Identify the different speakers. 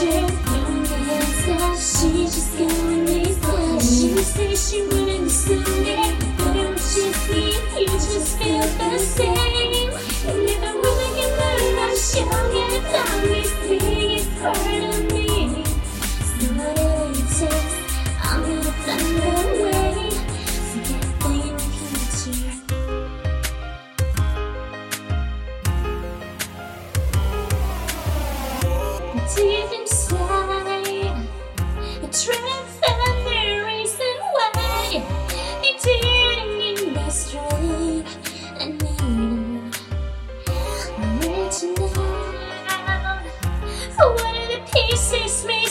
Speaker 1: She just going crazy. She say she wouldn't listen it, but when she see you just feel the same. And if I wanna get better, I'm sure get down. This thing is part of me. So whatever it takes, I'm gonna find a way to get there with you. Deep inside, I tried to find the reason why it didn't give me strength. I need I'm reaching out for one of the pieces missing.